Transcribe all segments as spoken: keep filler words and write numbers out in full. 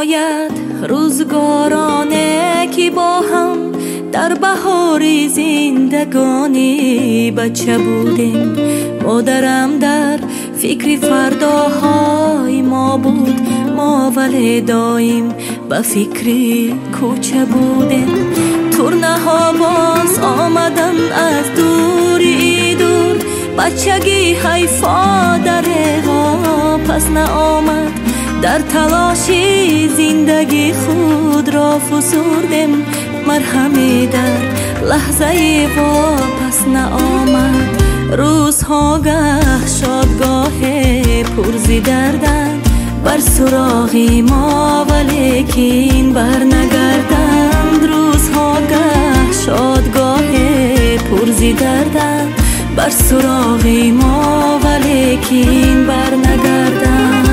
آید روزگارانه که با هم در بهار زندگانی بچه بودیم. مادرم در فکر فرداهای ما بود، ما ولی دایم به فکر کوچه بودیم. ترنه ها باز آمدن از دوری دور، بچگی حیفا در ها پس نآمد. در تلاشی زندگی خود را فسردیم، مرهمی در لحظه واپس نآمد. روزها گه شادگاه پرزی دردند بر سراغی ما، ولیکن بر نگردند. روزها گه شادگاه پرزی دردند بر سراغی ما، ولیکن بر نگردند.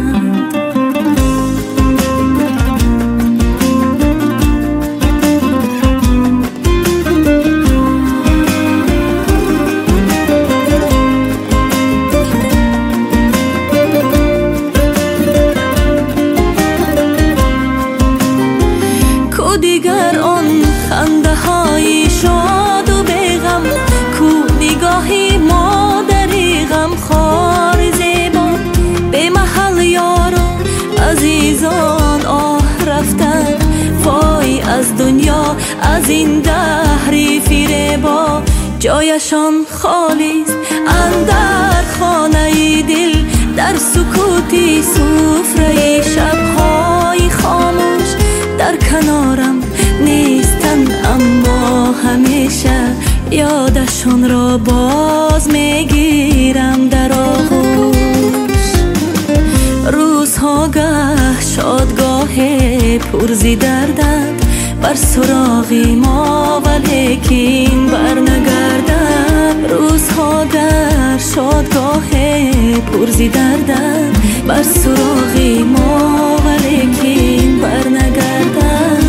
دیگر آن خنده های شاد و بیغم، کو نگاهی مادری غم خوار زیبا. به محل یاران عزیزان آه رفتن، وای از دنیا از این دهری فریبا. جایشان خالی است اندر خانه دل، در سکوتی سفره شبهای خاموش. در کنارم نیستن اما همیشه یادشون را باز میگیرم در آغوش. روزها گه شادگاه پرزی دردند بر سراغی ما، ولیکن بر نگردند. روزها در شادگاه پرزی دردند بر سراغی ما، ولیکن بر نگردند.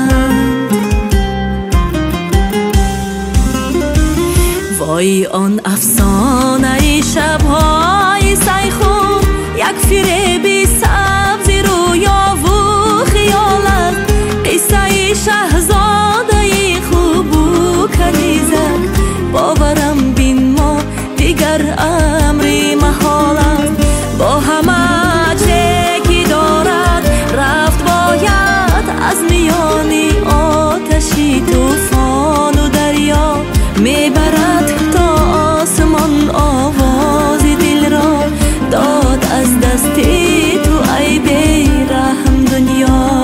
وای آن افسانه شبهای سیخون، یک فریبی سبز رویا و خیالت. قصه شهزاده خوب و کنیزک، باورم بین ما دیگر امری محالت. با همه چه که دارد رفت باید از میانی آتشی طوفان و دریا. میبرد تا آسمان آواز دل را، داد از دستی تو ای بیرحم دنیا.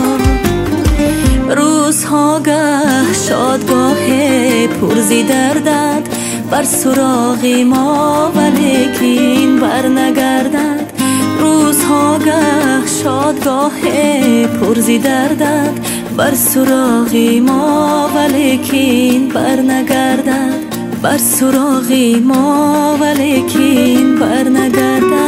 روزها گه شادگاه پرزی دردند بر سراغی ما، ولیکن بر نگردند. روزها گه شادگاه پرزی دردند بر سراغی ما، ولیکن بر نگردند. بر سراغی ما، ولیکن بر نگردند.